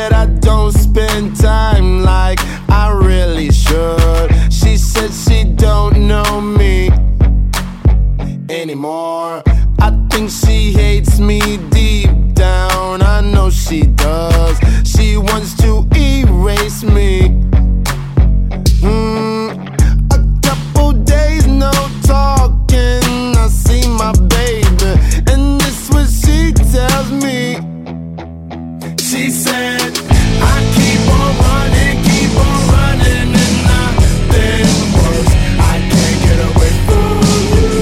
said I don't spend time like I really should. She said she don't know me anymore. I think she hates me deep down, I know she does. She wants to erase me. A couple days no talking, I see my baby, and this what she tells me. She said, I keep on running, and nothing works. I can't get away from you.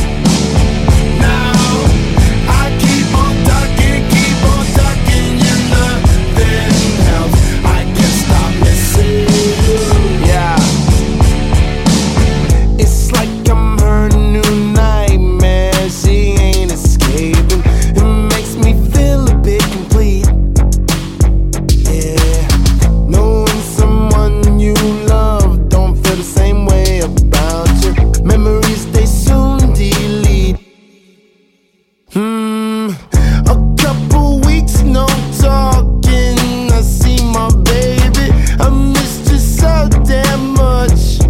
Now I keep on ducking, you nothing helps. I can't stop missing you. Yeah, it's like I'm her new nightmare. She ain't escaping. It makes me feel a bit complete. Knowing someone you love don't feel the same way about you. Memories they soon delete. A couple weeks no talking, I see my baby, I missed you so damn much.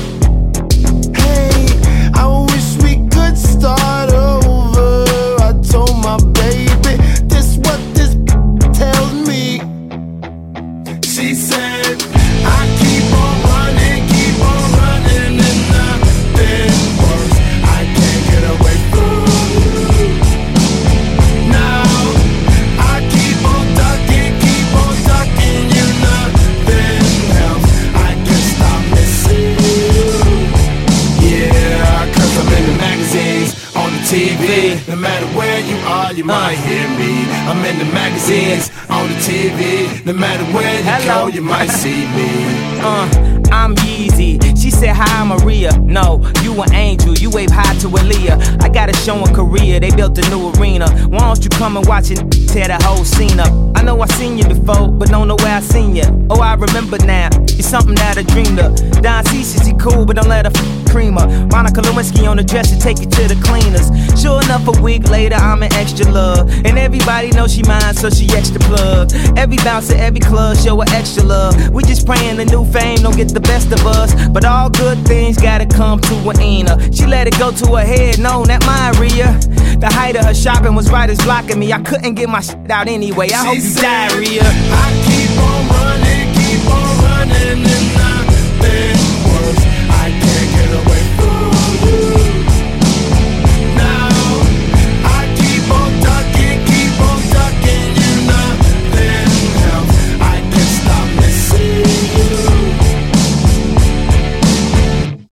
Hey, I wish we could start over. I told my baby, this what this tells me. She said, I keep on running, and nothing works. I can't get away from you. Now I keep on ducking, you nothing helps. I can't stop missing you. Yeah, 'cause I'm in the magazines, on the TV. No matter where you are, you might hear me. I'm in the magazines, on the TV. No matter where you go, you might see me. I'm Yeezy. She said, hi, I'm Maria. No, you an angel. You wave high to Aaliyah. I got a show in Korea. They built a new arena. Why don't you come and watch it, tear the whole scene up? I know I seen you before, but don't know where I seen you. Oh, I remember now. You're something that I dreamed of. Don C, she cool, but don't let her cream her. Monica Lewinsky on the dresser, take you to the cleaners. Sure enough, a week later, I'm in extra love. And everybody knows she mine, so she extra plug. Every bouncer, every club, show her extra love. We just praying the new fame don't get the best of us. But all good things gotta come to an end. She let it go to her head, no, not my Rhea. The height of her shopping was right as blocking me. I couldn't get my shit out anyway. I hope you die, Rhea. I keep on running,